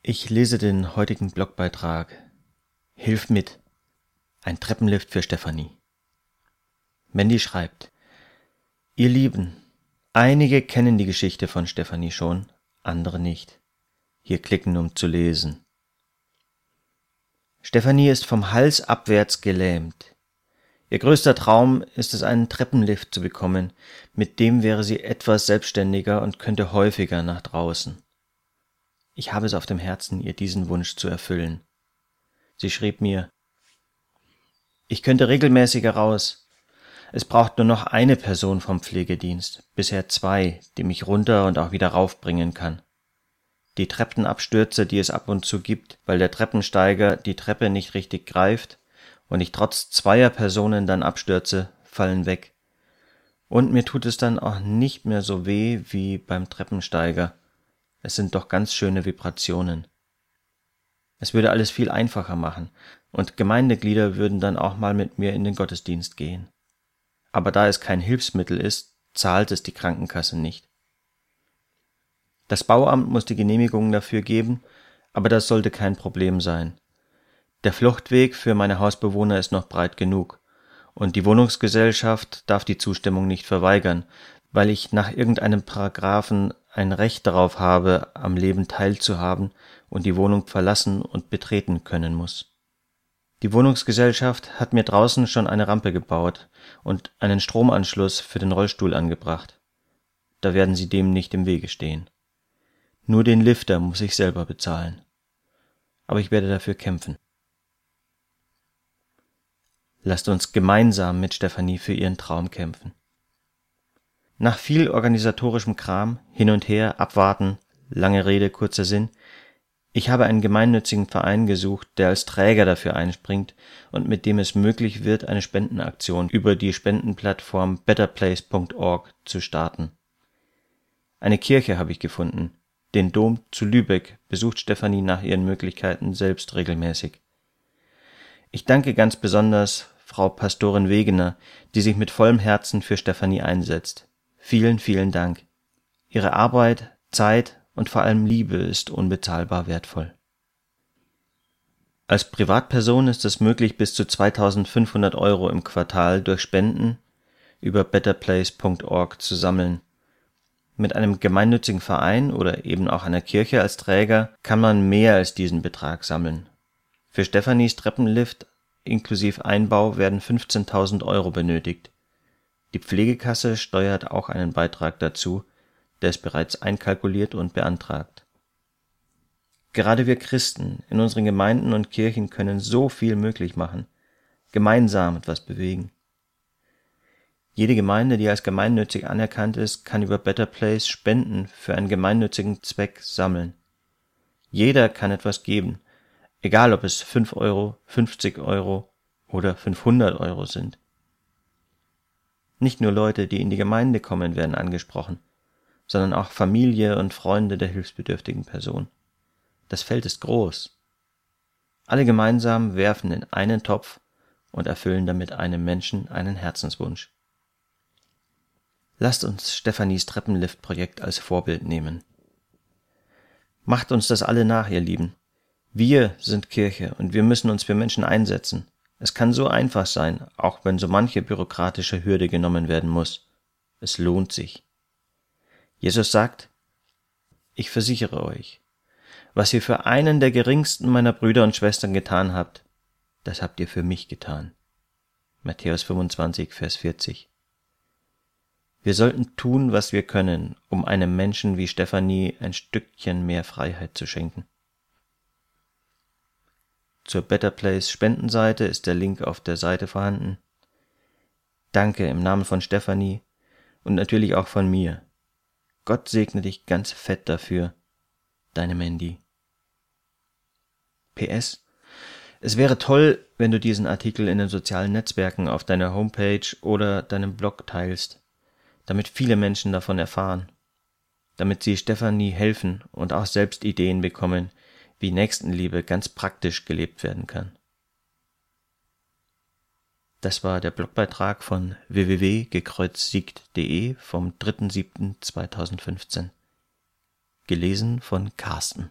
Ich lese den heutigen Blogbeitrag Hilf mit! Ein Treppenlift für Stefanie. Mandy schreibt: Ihr Lieben, einige kennen die Geschichte von Stefanie schon, andere nicht. Hier klicken, um zu lesen. Stefanie ist vom Hals abwärts gelähmt. Ihr größter Traum ist es, einen Treppenlift zu bekommen, mit dem wäre sie etwas selbstständiger und könnte häufiger nach draußen. Ich habe es auf dem Herzen, ihr diesen Wunsch zu erfüllen. Sie schrieb mir: Ich könnte regelmäßiger raus. Es braucht nur noch eine Person vom Pflegedienst, bisher 2, die mich runter und auch wieder raufbringen kann. Die Treppenabstürze, die es ab und zu gibt, weil der Treppensteiger die Treppe nicht richtig greift und ich trotz 2 Personen dann abstürze, fallen weg. Und mir tut es dann auch nicht mehr so weh wie beim Treppensteiger. Es sind doch ganz schöne Vibrationen. Es würde alles viel einfacher machen und Gemeindeglieder würden dann auch mal mit mir in den Gottesdienst gehen. Aber da es kein Hilfsmittel ist, zahlt es die Krankenkasse nicht. Das Bauamt muss die Genehmigung dafür geben, aber das sollte kein Problem sein. Der Fluchtweg für meine Hausbewohner ist noch breit genug und die Wohnungsgesellschaft darf die Zustimmung nicht verweigern, weil ich nach irgendeinem Paragraphen ein Recht darauf habe, am Leben teilzuhaben und die Wohnung verlassen und betreten können muss. Die Wohnungsgesellschaft hat mir draußen schon eine Rampe gebaut und einen Stromanschluss für den Rollstuhl angebracht. Da werden sie dem nicht im Wege stehen. Nur den Lifter muss ich selber bezahlen. Aber ich werde dafür kämpfen. Lasst uns gemeinsam mit Stefanie für ihren Traum kämpfen. Nach viel organisatorischem Kram, hin und her, abwarten, lange Rede, kurzer Sinn, ich habe einen gemeinnützigen Verein gesucht, der als Träger dafür einspringt und mit dem es möglich wird, eine Spendenaktion über die Spendenplattform betterplace.org zu starten. Eine Kirche habe ich gefunden. Den Dom zu Lübeck besucht Stefanie nach ihren Möglichkeiten selbst regelmäßig. Ich danke ganz besonders Frau Pastorin Wegener, die sich mit vollem Herzen für Stefanie einsetzt. Vielen, vielen Dank. Ihre Arbeit, Zeit und vor allem Liebe ist unbezahlbar wertvoll. Als Privatperson ist es möglich, bis zu 2.500 € im Quartal durch Spenden über betterplace.org zu sammeln. Mit einem gemeinnützigen Verein oder eben auch einer Kirche als Träger kann man mehr als diesen Betrag sammeln. Für Stefanies Treppenlift inklusive Einbau werden 15.000 € benötigt. Die Pflegekasse steuert auch einen Beitrag dazu, der ist bereits einkalkuliert und beantragt. Gerade wir Christen in unseren Gemeinden und Kirchen können so viel möglich machen, gemeinsam etwas bewegen. Jede Gemeinde, die als gemeinnützig anerkannt ist, kann über Better Place Spenden für einen gemeinnützigen Zweck sammeln. Jeder kann etwas geben, egal ob es 5 €, 50 € oder 500 € sind. Nicht nur Leute, die in die Gemeinde kommen, werden angesprochen, sondern auch Familie und Freunde der hilfsbedürftigen Person. Das Feld ist groß. Alle gemeinsam werfen in einen Topf und erfüllen damit einem Menschen einen Herzenswunsch. Lasst uns Stefanies Treppenlift-Projekt als Vorbild nehmen. Macht uns das alle nach, ihr Lieben. Wir sind Kirche und wir müssen uns für Menschen einsetzen. Es kann so einfach sein, auch wenn so manche bürokratische Hürde genommen werden muss. Es lohnt sich. Jesus sagt: Ich versichere euch, was ihr für einen der geringsten meiner Brüder und Schwestern getan habt, das habt ihr für mich getan. Matthäus 25, Vers 40. Wir sollten tun, was wir können, um einem Menschen wie Stefanie ein Stückchen mehr Freiheit zu schenken. Zur Better Place Spendenseite ist der Link auf der Seite vorhanden. Danke im Namen von Stefanie und natürlich auch von mir. Gott segne dich ganz fett dafür. Deine Mandy. PS: Es wäre toll, wenn du diesen Artikel in den sozialen Netzwerken auf deiner Homepage oder deinem Blog teilst, damit viele Menschen davon erfahren, damit sie Stefanie helfen und auch selbst Ideen bekommen, wie Nächstenliebe ganz praktisch gelebt werden kann. Das war der Blogbeitrag von www.gekreuzsiegt.de vom 3.7.2015. Gelesen von Carsten.